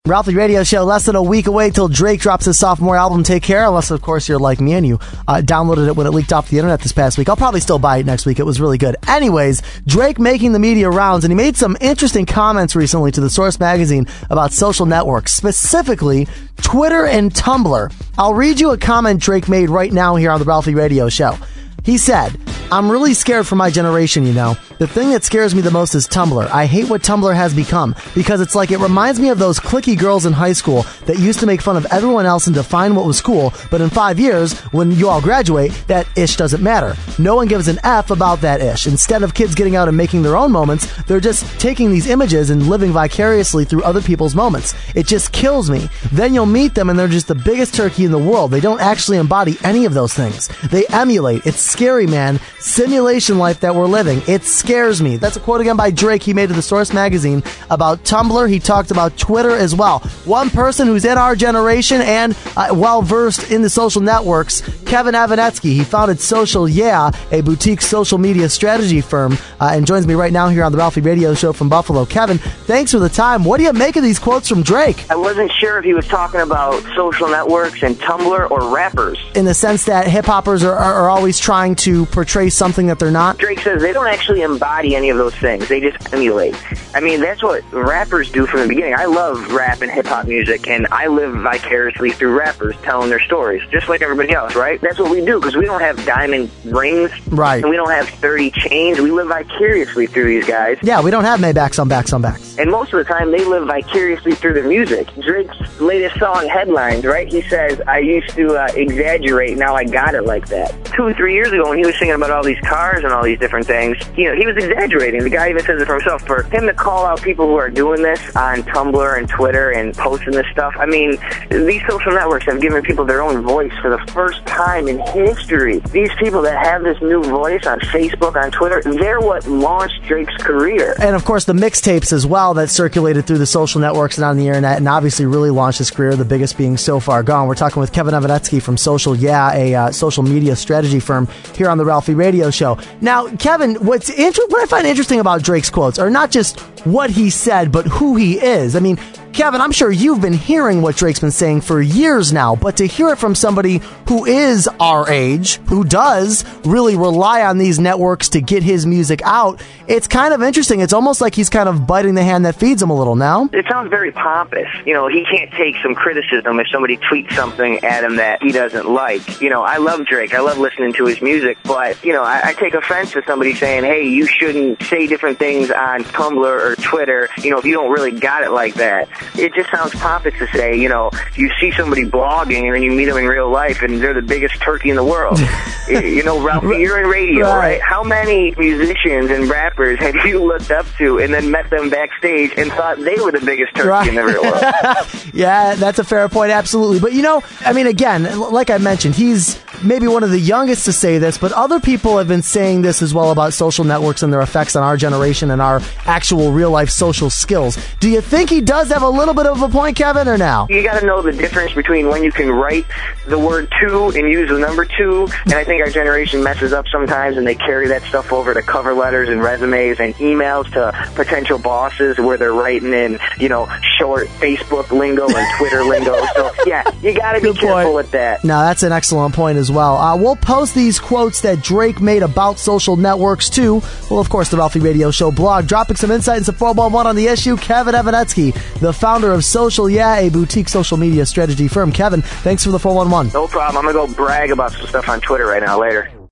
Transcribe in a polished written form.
Ralphie Radio Show, less than a week away till Drake drops his sophomore album, Take Care, unless, of course, you're like me and you downloaded it when it leaked off the internet this past week. I'll probably still buy it next week. It was really good. Anyways, Drake making the media rounds, and he made some interesting comments recently to The Source magazine about social networks, specifically Twitter and Tumblr. I'll read you a comment Drake made right now here on the Ralphie Radio Show. He said, "I'm really scared for my generation, you know. The thing that scares me the most is Tumblr. I hate what Tumblr has become because it's like it reminds me of those cliquey girls in high school that used to make fun of everyone else and define what was cool, but in 5 years, when you all graduate, that ish doesn't matter. No one gives an F about that ish. Instead of kids getting out and making their own moments, they're just taking these images and living vicariously through other people's moments. It just kills me. Then you'll meet them and they're just the biggest turkey in the world. They don't actually embody any of those things. They emulate. It's scary, man. Simulation life that we're living. It scares me." That's a quote again by Drake he made to The Source magazine about Tumblr. He talked about Twitter as well. One person who's in our generation and well-versed in the social networks, Kevin Avanetsky. He founded Social Yeah, a boutique social media strategy firm, and joins me right now here on the Ralphie Radio Show from Buffalo. Kevin, thanks for the time. What do you make of these quotes from Drake? I wasn't sure if he was talking about social networks and Tumblr or rappers. In the sense that hip-hoppers are always trying to portray something that they're not? Drake says they don't actually embody any of those things. They just emulate. I mean, that's what rappers do from the beginning. I love rap and hip-hop music, and I live vicariously through rappers telling their stories, just like everybody else, right? That's what we do, because we don't have diamond rings. Right. And we don't have 30 chains. We live vicariously through these guys. Yeah, we don't have Maybachs on backs on backs. And most of the time, they live vicariously through their music. Drake's latest song, Headlines, right? He says, "I used to exaggerate, now I got it like that." 2 or 3 years ago, when he was singing about all these cars and all these different things, you know, he was exaggerating. The guy even says it for himself. For him to call out people who are doing this on Tumblr and Twitter and posting this stuff, I mean, these social networks have given people their own voice for the first time in history. These people that have this new voice on Facebook, on Twitter, they're what launched Drake's career. And of course, the mixtapes as well that circulated through the social networks and on the internet, and obviously really launched his career, the biggest being So Far Gone. We're talking with Kevin Avanetsky from Social Yeah, a social media strategy firm here on the Ralphie Radio Show. Now, Kevin, what I find interesting about Drake's quotes are not just what he said, but who he is. I mean, Kevin, I'm sure you've been hearing what Drake's been saying for years now, but to hear it from somebody who is our age, who does really rely on these networks to get his music out, it's kind of interesting. It's almost like he's kind of biting the hand that feeds him a little now. It sounds very pompous. You know, he can't take some criticism if somebody tweets something at him that he doesn't like. You know, I love Drake. I love listening to his music, but, you know, I take offense to somebody saying, hey, you shouldn't say different things on Tumblr or Twitter, you know, if you don't really got it like that. It just sounds pompous to say, you know, you see somebody blogging and then you meet them in real life and they're the biggest turkey in the world. You know, Ralphie, you're in radio, right? How many musicians and rappers have you looked up to and then met them backstage and thought they were the biggest turkey in the real world? Yeah, that's a fair point, absolutely. But, you know, I mean, again, like I mentioned, he's maybe one of the youngest to say this, but other people have been saying this as well about social networks and their effects on our generation and our actual real-life social skills. Do you think he does have a little bit of a point, Kevin, or no? You got to know the difference between when you can write the word two and use the number two, and I think our generation messes up sometimes, and they carry that stuff over to cover letters and resumes and emails to potential bosses where they're writing in, you know, short Facebook lingo and Twitter lingo. So, yeah, you got to be careful with that. No, that's an excellent point as well. We'll post these quotes that Drake made about social networks, too. Well, of course, the Ralphie Radio Show blog, dropping some insight and some 411 on the issue. Kevin Avanetsky, the founder of Social Yeah, a boutique social media strategy firm. Kevin, thanks for the 411. No problem. I'm going to go brag about some stuff on Twitter right now later.